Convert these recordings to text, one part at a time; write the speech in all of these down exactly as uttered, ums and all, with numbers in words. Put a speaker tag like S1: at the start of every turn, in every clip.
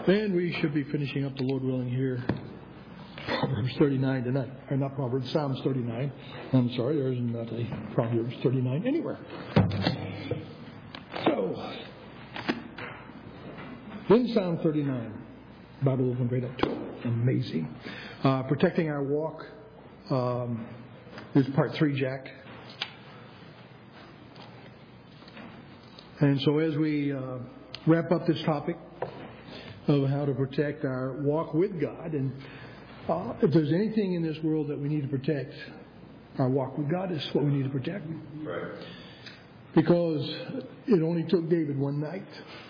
S1: And we should be finishing up, the Lord willing, here. Proverbs thirty-nine tonight. Or not Proverbs, Psalms thirty-nine. I'm sorry, there isn't not a Proverbs thirty-nine anywhere. So, in Psalm thirty-nine, Bible open right up to it. Amazing. Uh, protecting our walk. Um, this is part three, Jack. And so as we uh, wrap up this topic of how to protect our walk with God, and uh, if there's anything in this world that we need to protect, our walk with God is what we need to protect.
S2: Right.
S1: Because it only took David one night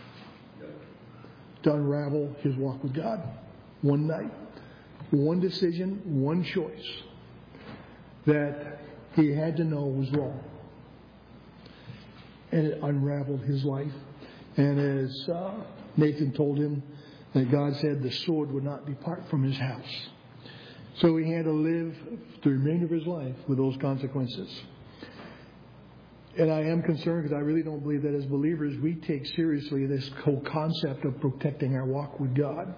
S1: to unravel his walk with God. One night. One decision, one choice that he had to know was wrong. And it unraveled his life. And as uh, Nathan told him, that God said the sword would not depart from his house. So he had to live the remainder of his life with those consequences. And I am concerned because I really don't believe that as believers we take seriously this whole concept of protecting our walk with God.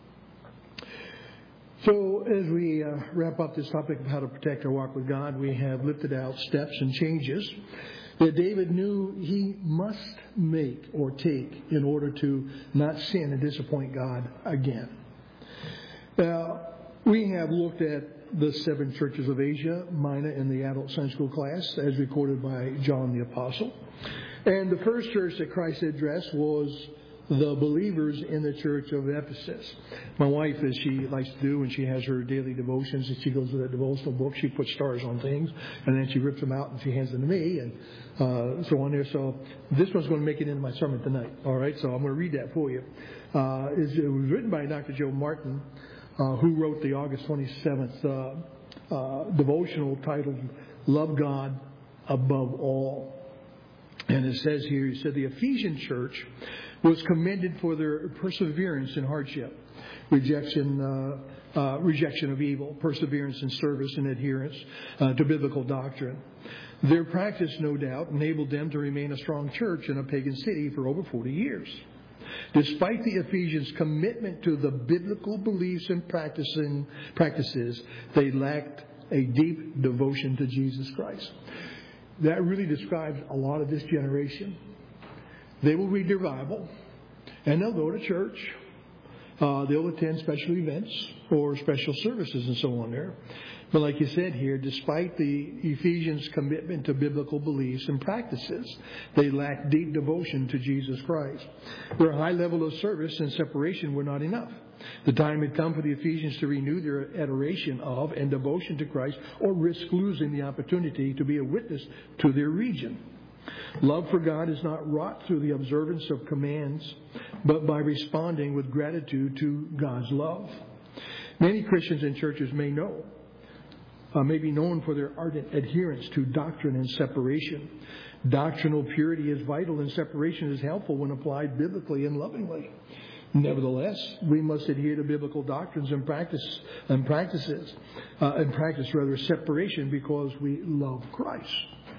S1: So as we uh, wrap up this topic of how to protect our walk with God, we have lifted out steps and changes that David knew he must make or take in order to not sin and disappoint God again. Now, we have looked at the seven churches of Asia Minor in the adult Sunday school class, as recorded by John the Apostle. And the first church that Christ addressed was the believers in the church of Ephesus. My wife, as she likes to do when she has her daily devotions, and she goes to that devotional book, she puts stars on things, and then she rips them out and she hands them to me, and uh, so on there. So this one's going to make it into my sermon tonight. All right, so I'm going to read that for you. Uh, it was written by Doctor Joe Martin, uh, who wrote the August twenty-seventh uh, uh, devotional titled "Love God Above All." And it says here, he said, the Ephesian church was commended for their perseverance in hardship, rejection, uh, uh, rejection of evil, perseverance in service and adherence uh, to biblical doctrine. Their practice, no doubt, enabled them to remain a strong church in a pagan city for over forty years. Despite the Ephesians' commitment to the biblical beliefs and practicing, practices, they lacked a deep devotion to Jesus Christ. That really describes a lot of this generation. They will read their Bible, and they'll go to church. Uh, they'll attend special events or special services and so on there. But like you said here, despite the Ephesians' commitment to biblical beliefs and practices, they lack deep devotion to Jesus Christ. Their high level of service and separation were not enough. The time had come for the Ephesians to renew their adoration of and devotion to Christ, or risk losing the opportunity to be a witness to their region. Love for God is not wrought through the observance of commands, but by responding with gratitude to God's love. Many Christians in churches may know, uh, may be known for their ardent adherence to doctrine and separation. Doctrinal purity is vital, and separation is helpful when applied biblically and lovingly. Nevertheless, we must adhere to biblical doctrines and practice and practices, uh, and practice rather separation because we love Christ.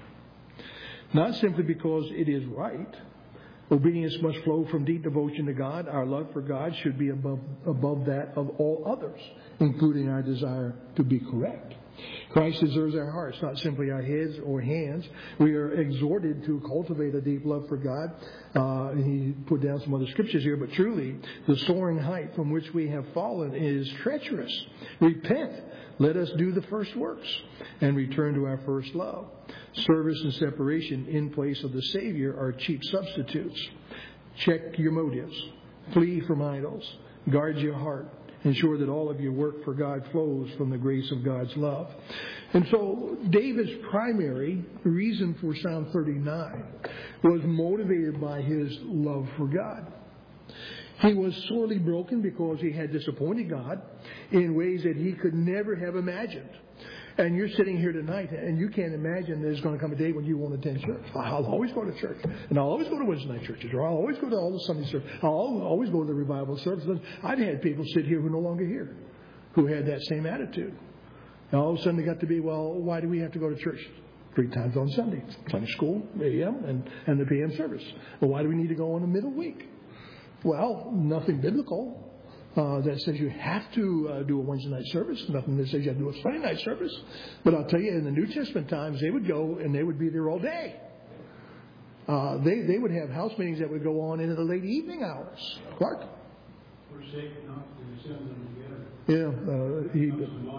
S1: Not simply because it is right. Obedience must flow from deep devotion to God. Our love for God should be above above that of all others, including our desire to be correct. Christ deserves our hearts, not simply our heads or hands. We are exhorted to cultivate a deep love for God. Uh, he put down some other scriptures here, but truly, the soaring height from which we have fallen is treacherous. Repent. Let us do the first works and return to our first love. Service and separation in place of the Savior are cheap substitutes. Check your motives. Flee from idols. Guard your heart. Ensure that all of your work for God flows from the grace of God's love. And so David's primary reason for Psalm thirty-nine was motivated by his love for God. He was sorely broken because he had disappointed God in ways that he could never have imagined. And you're sitting here tonight and you can't imagine there's going to come a day when you won't attend church. I'll always go to church. And I'll always go to Wednesday night churches. Or I'll always go to all the Sunday services. I'll always go to the revival services. I've had people sit here who are no longer here who had that same attitude. And all of a sudden they got to be, well, why do we have to go to church three times on Sunday? Sunday school, A M, and, and the P M service. Well, why do we need to go on the middle week? Well, nothing biblical. uh, that says you have to uh, do a Wednesday night service. Nothing that says you have to do a Friday night service. But I'll tell you, in the New Testament times, they would go and they would be there all day. Uh, they they would have house meetings that would go on into the late evening hours. Clark?
S2: We're safe not to send them together.
S1: Yeah. Uh, he,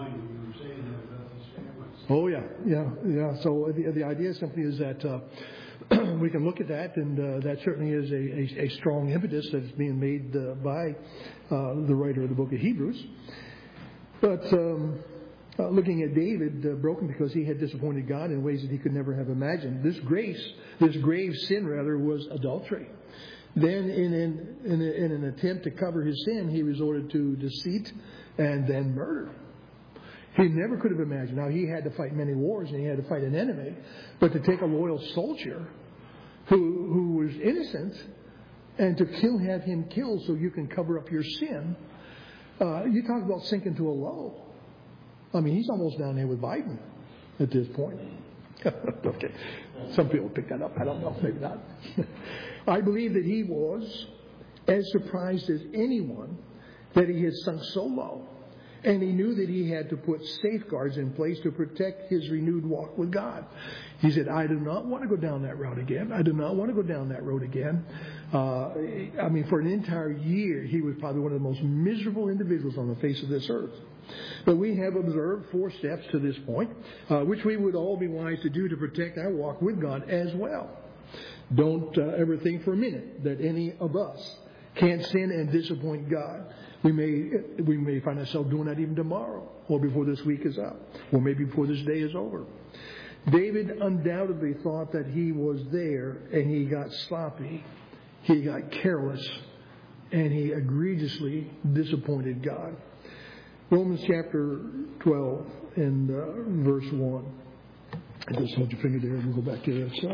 S1: oh, yeah. Yeah. Yeah. So the, the idea simply is that uh, we can look at that, and uh, that certainly is a, a, a strong impetus that's being made uh, by uh, the writer of the book of Hebrews. But um, uh, looking at David, uh, broken because he had disappointed God in ways that he could never have imagined. This grace, this grave sin, rather, was adultery. Then, in an, in, a, in an attempt to cover his sin, he resorted to deceit and then murder. He never could have imagined. Now, he had to fight many wars and he had to fight an enemy, but to take a loyal soldier who who was innocent and to kill, have him killed so you can cover up your sin, uh, you talk about sinking to a low. I mean, he's almost down there with Biden at this point. Okay. Some people pick that up. I don't know. Maybe not. I believe that he was as surprised as anyone that he had sunk so low. And he knew that he had to put safeguards in place to protect his renewed walk with God. He said, I do not want to go down that road again. I do not want to go down that road again. Uh, I mean, for an entire year, he was probably one of the most miserable individuals on the face of this earth. But we have observed four steps to this point, uh, which we would all be wise to do to protect our walk with God as well. Don't uh, ever think for a minute that any of us can't sin and disappoint God. We may we may find ourselves doing that even tomorrow, or before this week is up, or maybe before this day is over. David undoubtedly thought that he was there, and he got sloppy, he got careless, and he egregiously disappointed God. Romans chapter twelve and uh, verse one. Just hold your finger there and we'll go back to that stuff.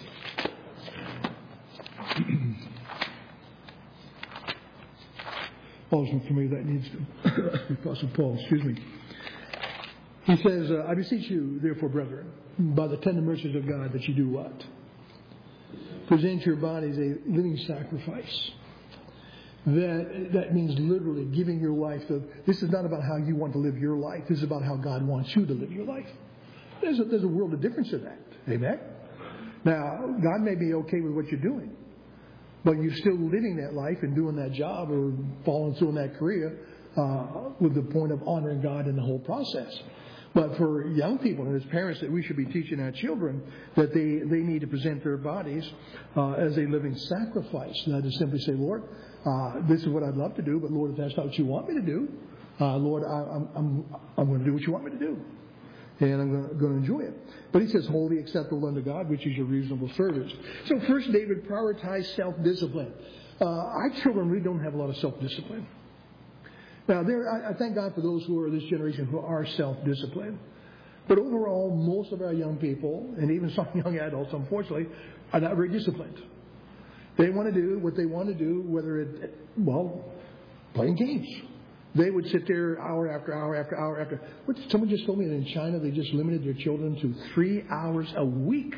S1: Paul's for me that needs to. Apostle Paul, excuse me. He says, uh, I beseech you, therefore, brethren, by the tender mercies of God, that you do what? Present your bodies a living sacrifice. That that means literally giving your life to. This is not about how you want to live your life. This is about how God wants you to live your life. There's a, there's a world of difference in that. Amen? Now, God may be okay with what you're doing, but you're still living that life and doing that job or following through in that career uh, with the point of honoring God in the whole process. But for young people and as parents, that we should be teaching our children that they, they need to present their bodies uh, as a living sacrifice. Not to simply say, Lord, uh, this is what I'd love to do, but Lord, if that's not what you want me to do, uh, Lord, I, I'm, I'm, I'm going to do what you want me to do. And I'm going to, going to enjoy it. But he says, wholly acceptable unto God, which is your reasonable service. So first, David prioritized self-discipline. Uh, our children really don't have a lot of self-discipline. Now, there, I, I thank God for those who are this generation who are self-disciplined. But overall, most of our young people, and even some young adults, unfortunately, are not very disciplined. They want to do what they want to do, whether it, well, playing games. They would sit there hour after hour after hour after. What, someone just told me that in China they just limited their children to three hours a week.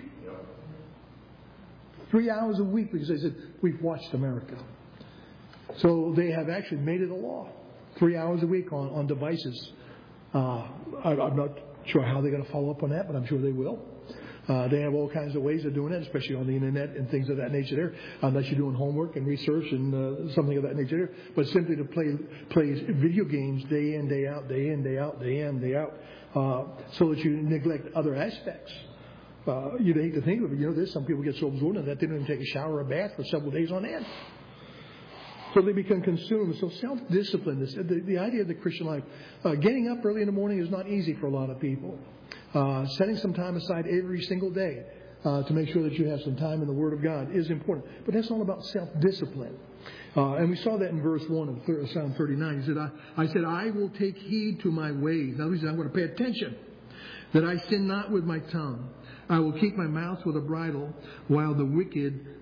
S1: Three hours a week because they said, we've watched America. So they have actually made it a law. Three hours a week on, on devices. Uh, I, I'm not sure how they're going to follow up on that, but I'm sure they will. Uh, they have all kinds of ways of doing it, especially on the internet and things of that nature there, unless you're doing homework and research and uh, something of that nature there. But simply to play play video games day in, day out, day in, day out, day in, day out, uh, so that you neglect other aspects. Uh, you'd hate to think of it. You know, there's some people get so absorbed in that they don't even take a shower or a bath for several days on end. So they become consumed. So self-discipline, this, the, the idea of the Christian life, uh, getting up early in the morning is not easy for a lot of people. Uh, setting some time aside every single day uh, to make sure that you have some time in the Word of God is important. But that's all about self-discipline. Uh, and we saw that in verse one of Psalm thirty-nine. He said, I, I said, I will take heed to my ways. Now, he said, I'm going to pay attention, that I sin not with my tongue. I will keep my mouth with a bridle while the wicked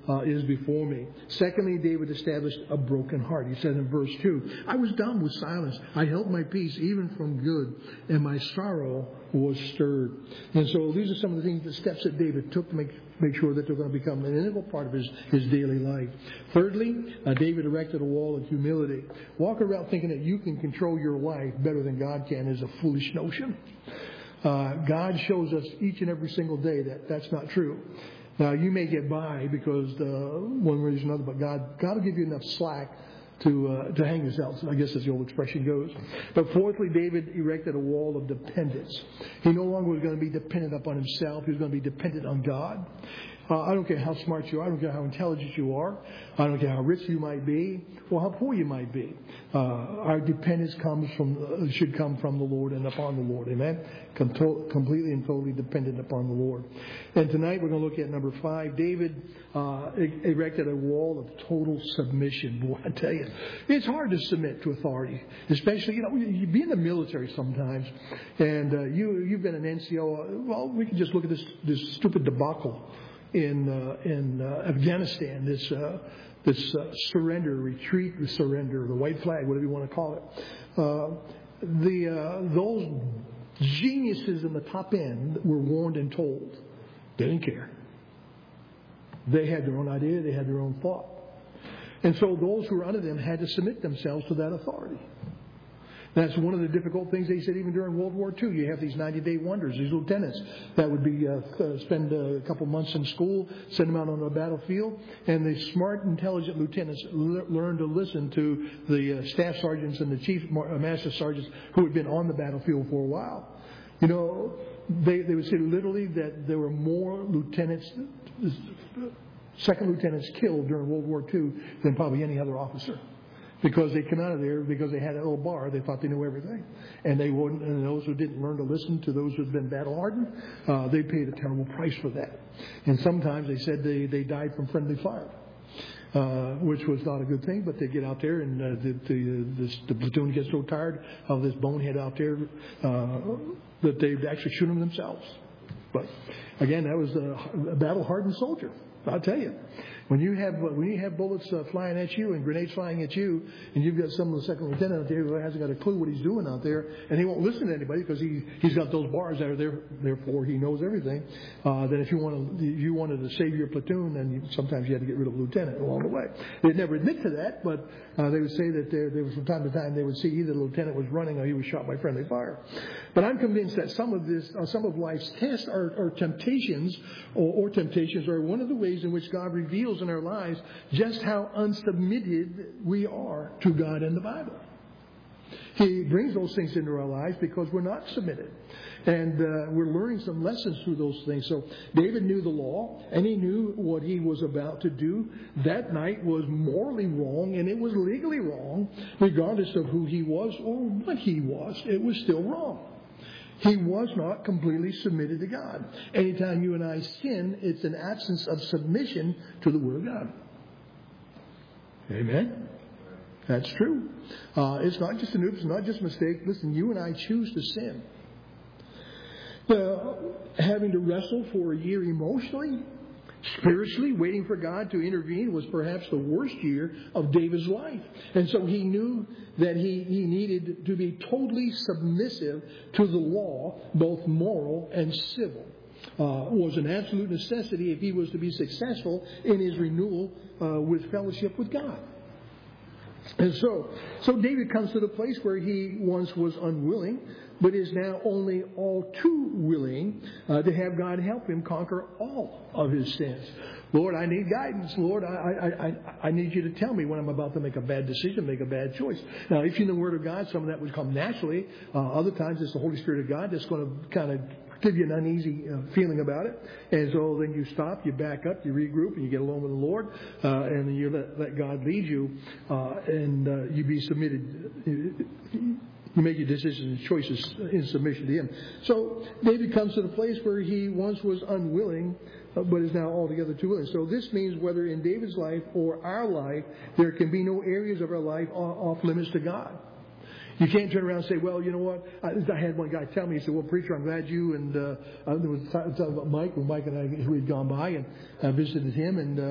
S1: uh, is before me. Secondly, David established a broken heart. He said in verse two, I was dumb with silence. I held my peace even from good, and my sorrow was stirred. And so these are some of the things, the steps that David took to make make sure that they're going to become an integral part of his, his daily life. Thirdly, uh, David erected a wall of humility. Walking around thinking that you can control your life better than God can is a foolish notion. Uh, God shows us each and every single day that that's not true. Now, you may get by because uh, one reason or another, but God, God will give you enough slack to uh, to hang yourself. I guess as the old expression goes. But fourthly, David erected a wall of dependence. He no longer was going to be dependent upon himself. He was going to be dependent on God. Uh, I don't care how smart you are. I don't care how intelligent you are. I don't care how rich you might be or how poor you might be. Uh, our dependence comes from uh, should come from the Lord and upon the Lord. Amen. Com- completely and totally dependent upon the Lord. And tonight we're going to look at number five. David uh, erected a wall of total submission. Boy, I tell you, it's hard to submit to authority, especially you know you be in the military sometimes, and uh, you you've been an N C O. Well, we can just look at this this stupid debacle in uh, in uh, Afghanistan, this uh, this uh, surrender, retreat, surrender, the white flag, whatever you want to call it. Uh, the uh, those geniuses in the top end were warned and told. They didn't care. They had their own idea. They had their own thought. And so those who were under them had to submit themselves to that authority. That's one of the difficult things they said even during World War Two. You have these ninety-day wonders, these lieutenants that would be uh, spend a couple months in school, send them out on the battlefield, and the smart, intelligent lieutenants le- learn to listen to the uh, staff sergeants and the chief master sergeants who had been on the battlefield for a while. You know, they, they would say literally that there were more lieutenants, second lieutenants killed during World War Two than probably any other officer. Because they come out of there, because they had a little bar, they thought they knew everything. And they wouldn't, and those who didn't learn to listen to those who had been battle hardened, uh, they paid a terrible price for that. And sometimes they said they, they died from friendly fire, uh, which was not a good thing, but they get out there and uh, the, the, this, the platoon gets so tired of this bonehead out there uh, that they actually shoot him themselves. But again, that was a, a battle hardened soldier, I'll tell you. When you have when you have bullets uh, flying at you and grenades flying at you, and you've got some of the second lieutenant out there who hasn't got a clue what he's doing out there, and he won't listen to anybody because he he's got those bars that are there. Therefore, he knows everything. Uh, then, if you want to, if you wanted to save your platoon, then you, sometimes you had to get rid of a lieutenant along the way. They'd never admit to that, but uh, they would say that there, there was from time to time they would see either the lieutenant was running or he was shot by friendly fire. But I'm convinced that some of this, uh, some of life's tests or, or temptations, or, or temptations, are one of the ways in which God reveals in our lives just how unsubmitted we are to God and the Bible. He brings those things into our lives because we're not submitted. And uh, we're learning some lessons through those things. So David knew the law, and he knew what he was about to do. That night was morally wrong, and it was legally wrong, regardless of who he was or what he was. It was still wrong. He was not completely submitted to God. Anytime you and I sin, it's an absence of submission to the Word of God. Amen? That's true. Uh, it's not just an oops, it's not just a mistake. Listen, you and I choose to sin. Uh, having to wrestle for a year emotionally, spiritually, waiting for God to intervene was perhaps the worst year of David's life. And so he knew that he, he needed to be totally submissive to the law, both moral and civil. Uh, was an absolute necessity if he was to be successful in his renewal uh, with fellowship with God. And so, so David comes to the place where he once was unwilling, but is now only all too willing uh, to have God help him conquer all of his sins. Lord, I need guidance. Lord, I, I, I, I need you to tell me when I'm about to make a bad decision, make a bad choice. Now, if you know the Word of God, some of that would come naturally. Uh, other times it's the Holy Spirit of God that's going to kind of give you an uneasy uh, feeling about it. And so then you stop, you back up, you regroup, and you get along with the Lord, uh, and you let, let God lead you, uh, and uh, you be submitted. You make your decisions and choices in submission to Him. So David comes to the place where he once was unwilling, uh, but is now altogether too willing. So this means whether in David's life or our life, there can be no areas of our life off limits to God. You can't turn around and say, well, you know what? I, I had one guy tell me, he said, well, preacher, I'm glad you and uh, there was talking about Mike, when Mike and I we had gone by and uh, visited him, and uh,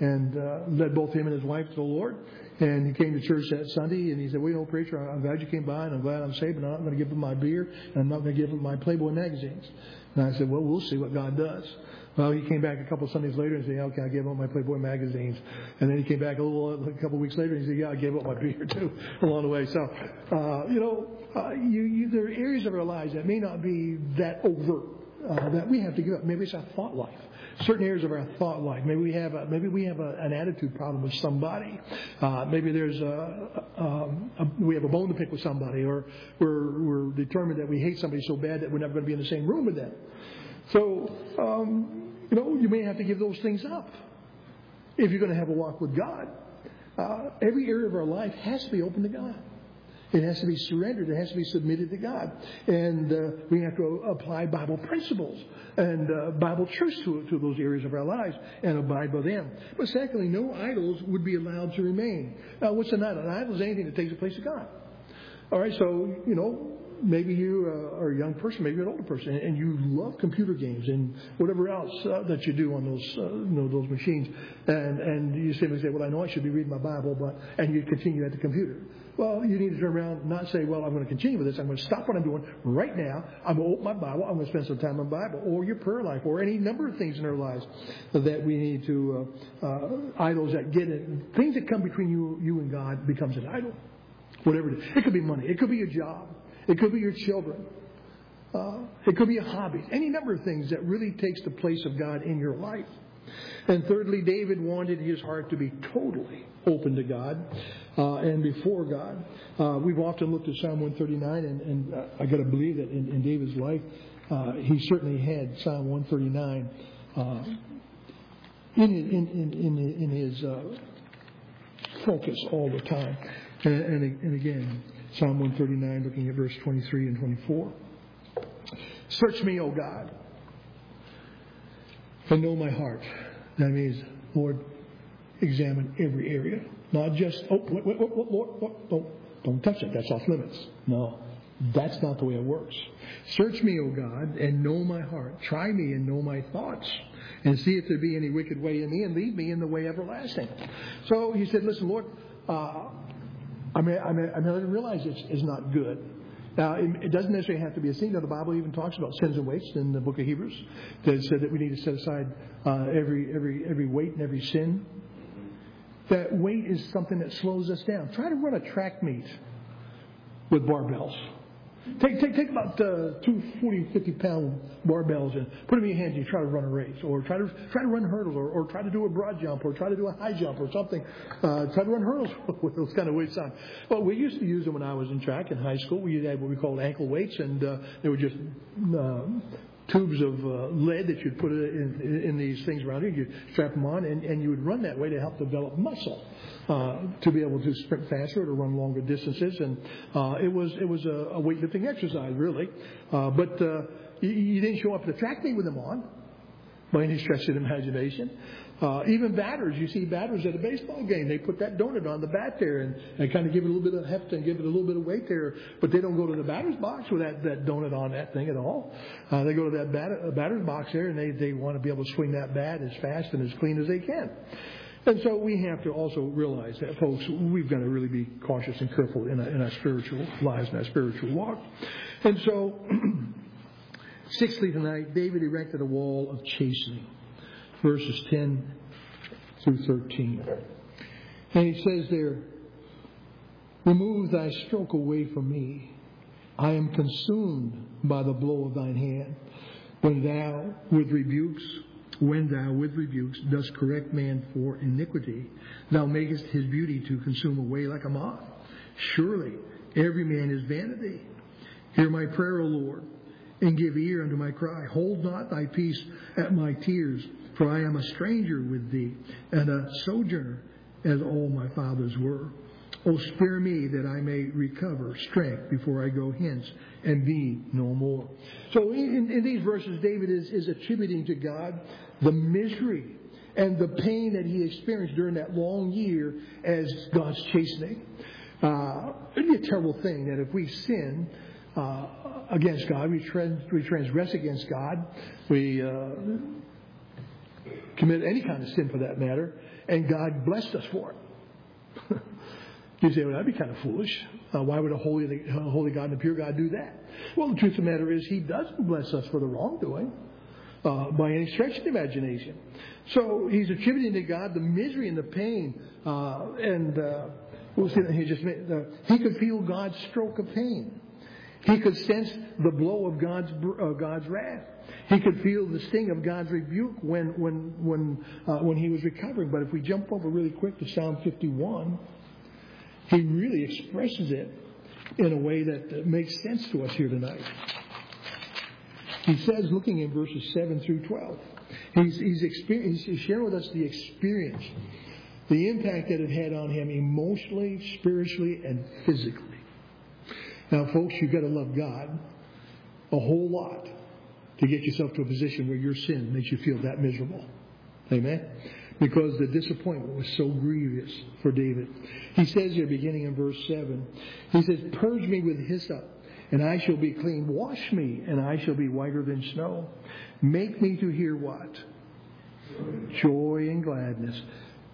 S1: and uh, led both him and his wife to the Lord. And he came to church that Sunday, and he said, well, you know, preacher, I'm glad you came by, and I'm glad I'm saved, but I'm not going to give him my beer, and I'm not going to give him my Playboy magazines. And I said, well, we'll see what God does. Well, he came back a couple of Sundays later and said, yeah, okay, I gave up my Playboy magazines. And then he came back a little, a couple of weeks later and he said, yeah, I gave up my beer too along the way. So, uh, you know, uh, you, you, there are areas of our lives that may not be that overt, uh, that we have to give up. Maybe it's our thought life. Certain areas of our thought life. Maybe we have a, maybe we have a, an attitude problem with somebody. Uh, maybe there's a, a, a, we have a bone to pick with somebody, or we're, we're determined that we hate somebody so bad that we're never going to be in the same room with them. So, um, you know, you may have to give those things up if you're going to have a walk with God. Uh, every area of our life has to be open to God. It has to be surrendered. It has to be submitted to God. And uh, we have to apply Bible principles and uh, Bible truths to, to those areas of our lives and abide by them. But secondly, no idols would be allowed to remain. Now, what's an idol? An idol is anything that takes the place of God. All right, so, you know, maybe you uh, are a young person, maybe you're an older person, and you love computer games and whatever else uh, that you do on those, uh, you know, those machines. And, and you simply say, well, I know I should be reading my Bible, but, and you continue at the computer. Well, you need to turn around and not say, well, I'm going to continue with this. I'm going to stop what I'm doing right now. I'm going to open my Bible. I'm going to spend some time on the Bible, or your prayer life, or any number of things in our lives that we need to, uh, uh, idols that get it. Things that come between you, you and God becomes an idol. Whatever it is. It could be money. It could be your job. It could be your children. Uh, it could be a hobby. Any number of things that really takes the place of God in your life. And thirdly, David wanted his heart to be totally open to God uh, and before God. Uh, we've often looked at Psalm one thirty-nine, and, and uh, I got to believe that in, in David's life, uh, he certainly had Psalm one thirty-nine uh, in, in, in, in, in his uh, focus all the time. And, and, and again, Psalm one thirty-nine, looking at verse twenty-three and twenty-four. Search me, O God, and know my heart. That means, Lord, examine every area. Not just, oh, wait, wait, wait, Lord, what, don't, don't touch it. That's off limits. No, that's not the way it works. Search me, O God, and know my heart. Try me and know my thoughts. And see if there be any wicked way in me, and lead me in the way everlasting. So he said, listen, Lord, uh, I mean, I mean, I mean, I didn't realize it's, it's not good. Now, it, it doesn't necessarily have to be a sin. Now, the Bible even talks about sins and weights in the book of Hebrews. That said that we need to set aside uh, every every every weight and every sin. That weight is something that slows us down. Try to run a track meet with barbells. Take take take about uh, two forty, fifty pound barbells and put them in your hands and you try to run a race, or try to try to run hurdles, or, or try to do a broad jump, or try to do a high jump, or something. Uh, try to run hurdles with those kind of weights on. Well, we used to use them when I was in track in high school. We had what we called ankle weights, and uh, they were just uh, tubes of uh, lead that you'd put in, in, in these things around you. You'd strap them on, and, and you would run that way to help develop muscle. Uh, to be able to sprint faster or to run longer distances, and uh, it was it was a, a weightlifting exercise, really. Uh, but uh, you, you didn't show up at the track meet with them on, by any stretch of the imagination. Uh, even batters, you see batters at a baseball game, they put that donut on the bat there and, and kind of give it a little bit of heft and give it a little bit of weight there, but they don't go to the batter's box with that, that donut on that thing at all. Uh, they go to that bat, uh, batter's box there, and they, they want to be able to swing that bat as fast and as clean as they can. And so we have to also realize that, folks, we've got to really be cautious and careful in our, in our spiritual lives and our spiritual walk. And so, sixthly tonight, David erected a wall of chastening. Verses ten through thirteen. And he says there, remove thy stroke away from me. I am consumed by the blow of thine hand. When thou with rebukes When thou with rebukes dost correct man for iniquity, thou makest his beauty to consume away like a moth. Surely every man is vanity. Hear my prayer, O Lord, and give ear unto my cry. Hold not thy peace at my tears, for I am a stranger with thee, and a sojourner as all my fathers were. O spare me that I may recover strength before I go hence and be no more. So in, in these verses, David is, is attributing to God the misery and the pain that he experienced during that long year as God's chastening. Uh, it'd be a terrible thing that if we sin uh, against God, we, trans, we transgress against God, we uh, commit any kind of sin for that matter, and God blessed us for it. You say, well, that'd be kind of foolish. Uh, why would a holy, a holy God and a pure God do that? Well, the truth of the matter is, He doesn't bless us for the wrongdoing uh, by any stretch of the imagination. So He's attributing to God the misery and the pain, uh, and uh, we'll see that He just made, uh, He could feel God's stroke of pain. He could sense the blow of God's uh, God's wrath. He could feel the sting of God's rebuke when when when uh, when He was recovering. But if we jump over really quick to Psalm fifty-one, He really expresses it in a way that makes sense to us here tonight. He says, looking in verses seven through twelve, he's he's, exper- he's sharing with us the experience, the impact that it had on him emotionally, spiritually, and physically. Now, folks, you've got to love God a whole lot to get yourself to a position where your sin makes you feel that miserable. Amen? Because the disappointment was so grievous for David. He says here, beginning in verse seven, he says, "Purge me with hyssop, and I shall be clean. Wash me, and I shall be whiter than snow. Make me to hear" what? Joy and gladness.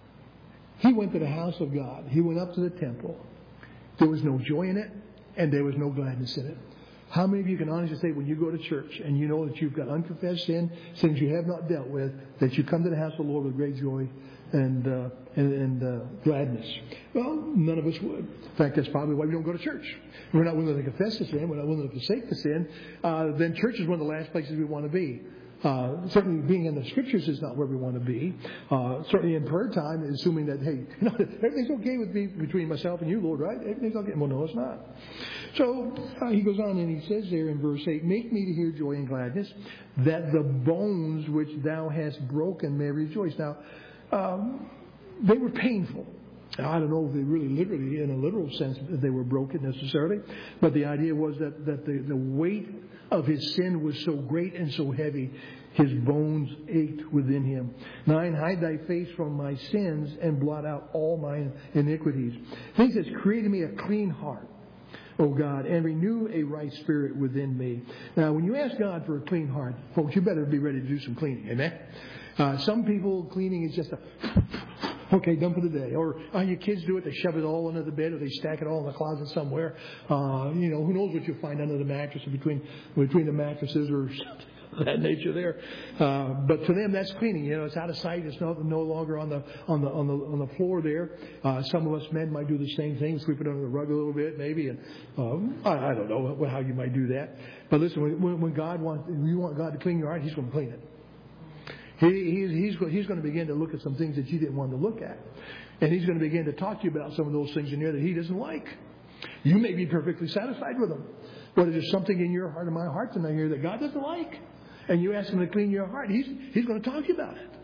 S1: He went to the house of God. He went up to the temple. There was no joy in it, and there was no gladness in it. How many of you can honestly say, when you go to church and you know that you've got unconfessed sin, sins you have not dealt with, that you come to the house of the Lord with great joy and uh, and, and uh, gladness? Well, none of us would. In fact, that's probably why we don't go to church. We're not willing to confess the sin. We're not willing to forsake the sin. Uh, then church is one of the last places we want to be. Uh, certainly being in the Scriptures is not where we want to be. Uh, certainly in prayer time, assuming that, hey, you know, everything's okay with me between myself and you, Lord, right? Everything's okay. Well, no, it's not. So uh, he goes on and he says there in verse eight, "Make me to hear joy and gladness, that the bones which thou hast broken may rejoice." Now, um, they were painful. Now, I don't know if they really literally, in a literal sense, they were broken necessarily, but the idea was that, that the, the weight of his sin was so great and so heavy, his bones ached within him. Nine, "Hide thy face from my sins and blot out all my iniquities." He says, "Create in me a clean heart, O God, and renew a right spirit within me." Now, when you ask God for a clean heart, folks, you better be ready to do some cleaning. Amen? Uh, some people, cleaning is just a... okay, done for the day. Or uh, your kids do it, they shove it all under the bed, or they stack it all in the closet somewhere. Uh, you know, who knows what you'll find under the mattress or between between the mattresses or that nature there. Uh, but to them, that's cleaning. You know, it's out of sight. It's no, no longer on the on the on the on the floor there. Uh, some of us men might do the same thing, sweep it under the rug a little bit, maybe, and um, I, I don't know how you might do that. But listen, when, when God wants, when you want God to clean your heart, He's going to clean it. He, he's, he's, he's going to begin to look at some things that you didn't want to look at. And He's going to begin to talk to you about some of those things in there that He doesn't like. You may be perfectly satisfied with them. But there's something in your heart and my heart tonight here that God doesn't like. And you ask Him to clean your heart. He's, he's going to talk to you about it.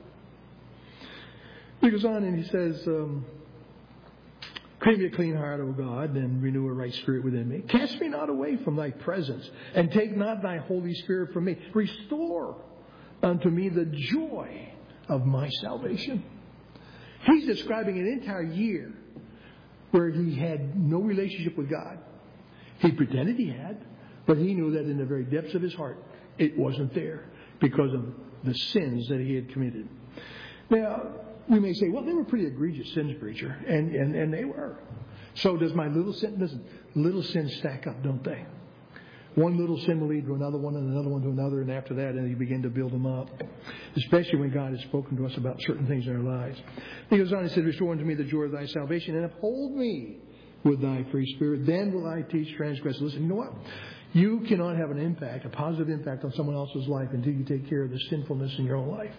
S1: He goes on and He says, um, "Create me a clean heart, O God, and renew a right spirit within me. Cast me not away from Thy presence, and take not Thy Holy Spirit from me. Restore unto me the joy of my salvation." He's describing an entire year where he had no relationship with God. He pretended he had, but he knew that in the very depths of his heart, it wasn't there because of the sins that he had committed. Now, we may say, well, they were pretty egregious sins, preacher, and, and, and they were. So does my little sin? Listen, little sins stack up, don't they? One little sin will lead to another one and another one to another, and after that, and you begin to build them up. Especially when God has spoken to us about certain things in our lives. He goes on and says, "Restore unto me the joy of Thy salvation, and uphold me with Thy free spirit. Then will I teach transgressors." Listen, you know what? You cannot have an impact, a positive impact on someone else's life until you take care of the sinfulness in your own life.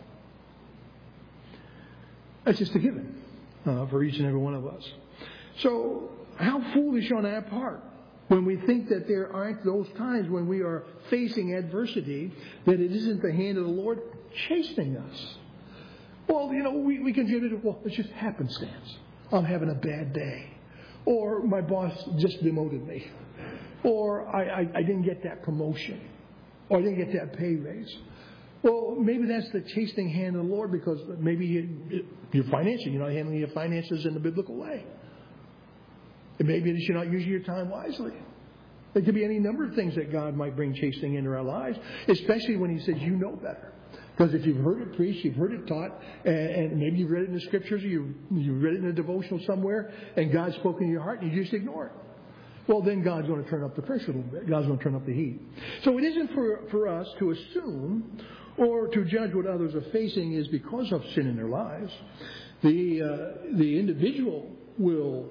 S1: That's just a given uh, for each and every one of us. So, how foolish on our part when we think that there aren't those times when we are facing adversity, that it isn't the hand of the Lord chastening us. Well, you know, we, we consider it, well, it's just happenstance. I'm having a bad day. Or my boss just demoted me. Or I, I, I didn't get that promotion. Or I didn't get that pay raise. Well, maybe that's the chastening hand of the Lord because maybe you, you're financial. You're not handling your finances in the biblical way. And maybe it is you're not using your time wisely. There could be any number of things that God might bring chastening into our lives, especially when He says, you know better. Because if you've heard it preached, you've heard it taught, and, and maybe you've read it in the scriptures, or you've, you've read it in a devotional somewhere, and God's spoken in your heart, and you just ignore it. Well, then God's going to turn up the pressure a little bit. God's going to turn up the heat. So it isn't for, for us to assume or to judge what others are facing is because of sin in their lives. The, uh, the individual will,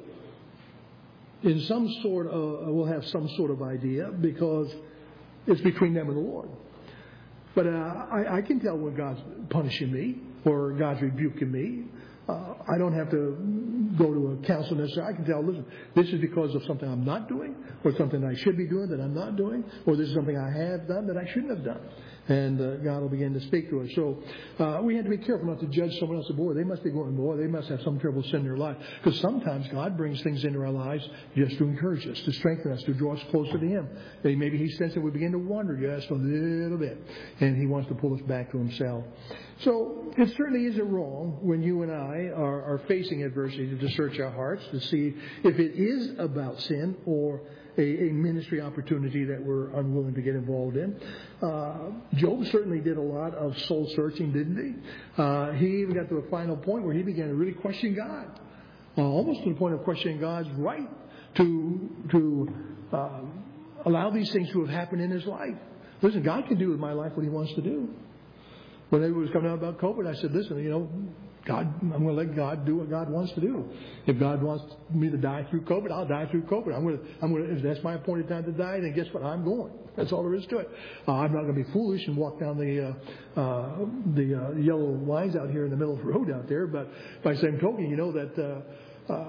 S1: in some sort of, will have some sort of idea because it's between them and the Lord. But uh, I, I can tell when God's punishing me or God's rebuking me. Uh, I don't have to go to a counselor necessarily. I can tell, listen, this is because of something I'm not doing, or something I should be doing that I'm not doing, or this is something I have done that I shouldn't have done. And uh, God will begin to speak to us. So uh, we have to be careful not to judge someone else. Boy, they must be going, boy, they must have some terrible sin in their life. Because sometimes God brings things into our lives just to encourage us, to strengthen us, to draw us closer to Him. And maybe He senses we begin to wander just a little bit. And He wants to pull us back to Himself. So it certainly isn't wrong when you and I are, are facing adversity to search our hearts to see if it is about sin or A, a ministry opportunity that we're unwilling to get involved in. Uh, Job certainly did a lot of soul searching, didn't he? Uh, he even got to the final point where he began to really question God, uh, almost to the point of questioning God's right to to uh, allow these things to have happened in his life. Listen, God can do with my life what He wants to do. When it was coming out about COVID, I said, listen, you know, God, I'm going to let God do what God wants to do. If God wants me to die through COVID, I'll die through COVID. I'm going to, I'm going to, if that's my appointed time to die, then guess what? I'm going. That's all there is to it. Uh, I'm not going to be foolish and walk down the uh, uh, the uh, yellow lines out here in the middle of the road out there. But by the same token, you know that uh, uh,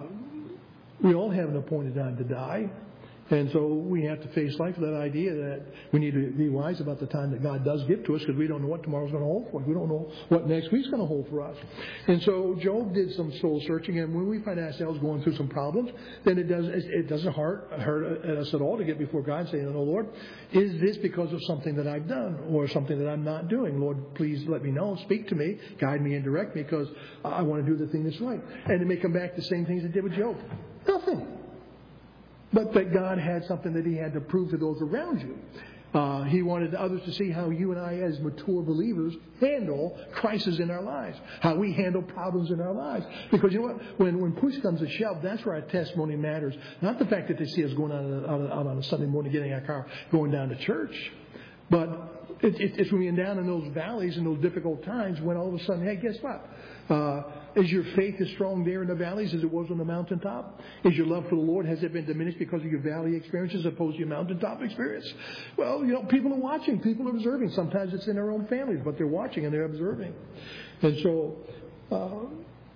S1: we all have an appointed time to die. And so we have to face life with that idea that we need to be wise about the time that God does give to us, because we don't know what tomorrow's going to hold for us. We don't know what next week's going to hold for us. And so Job did some soul searching, and when we find ourselves going through some problems, then it does it doesn't hurt, hurt us at all to get before God and say, "No, Lord, is this because of something that I've done or something that I'm not doing? Lord, please let me know, speak to me, guide me and direct me, because I want to do the thing that's right." And it may come back to the same things it did with Job. Nothing. But that God had something that He had to prove to those around you. Uh, he wanted others to see how you and I, as mature believers, handle crises in our lives. How we handle problems in our lives. Because you know what? When, when push comes to shove, that's where our testimony matters. Not the fact that they see us going out, out, out on a Sunday morning, getting in our car, going down to church. But it, it, it's when we're down in those valleys and those difficult times when all of a sudden, hey, guess what? Uh, is your faith as strong there in the valleys as it was on the mountaintop? Is your love for the Lord, has it been diminished because of your valley experiences as opposed to your mountaintop experience? Well, you know, people are watching. People are observing. Sometimes it's in their own families, but they're watching and they're observing. And so uh,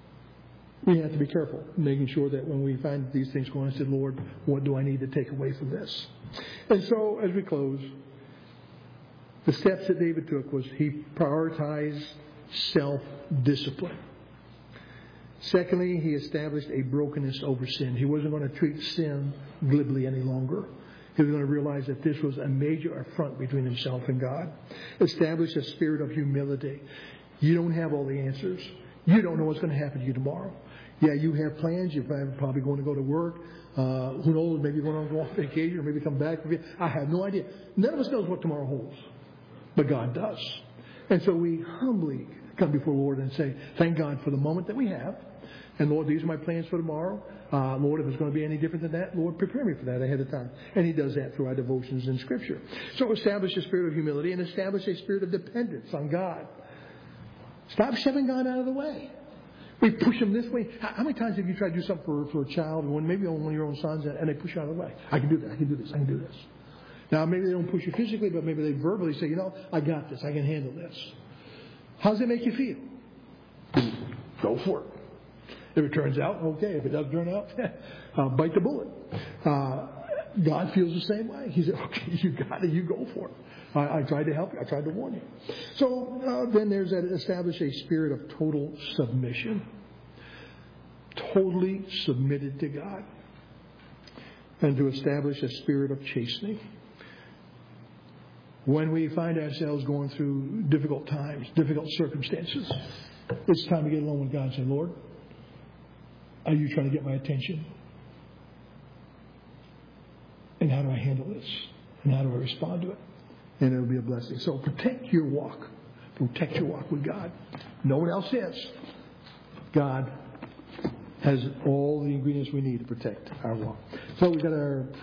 S1: we have to be careful, making sure that when we find these things going, I said, Lord, what do I need to take away from this? And so as we close, the steps that David took was he prioritized self-discipline. Secondly, he established a brokenness over sin. He wasn't going to treat sin glibly any longer. He was going to realize that this was a major affront between himself and God. Established a spirit of humility. You don't have all the answers. You don't know what's going to happen to you tomorrow. Yeah, you have plans. You're probably going to go to work. Uh, who knows, maybe you're going to go on vacation or maybe come back. I have no idea. None of us knows what tomorrow holds. But God does. And so we humbly come before the Lord and say, thank God for the moment that we have. And Lord, these are my plans for tomorrow. Uh, Lord, if it's going to be any different than that, Lord, prepare me for that ahead of time. And He does that through our devotions in Scripture. So establish a spirit of humility and establish a spirit of dependence on God. Stop shoving God out of the way. We push Him this way. How, how many times have you tried to do something for, for a child, or maybe on one of your own sons, and they push you out of the way? I can do that. I can do this. I can do this. Now, maybe they don't push you physically, but maybe they verbally say, you know, I got this. I can handle this. How does it make you feel? Go for it. If it turns out, okay. If it doesn't turn out, uh, bite the bullet. Uh, God feels the same way. He said, okay, you got it. You go for it. I, I tried to help you. I tried to warn you. So uh, then there's that establish a spirit of total submission. Totally submitted to God. And to establish a spirit of chastening. When we find ourselves going through difficult times, difficult circumstances, it's time to get alone with God and say, Lord, are you trying to get my attention? And how do I handle this? And how do I respond to it? And it'll be a blessing. So protect your walk. protect your walk with God. No one else is. God has all the ingredients we need to protect our walk. So we've got our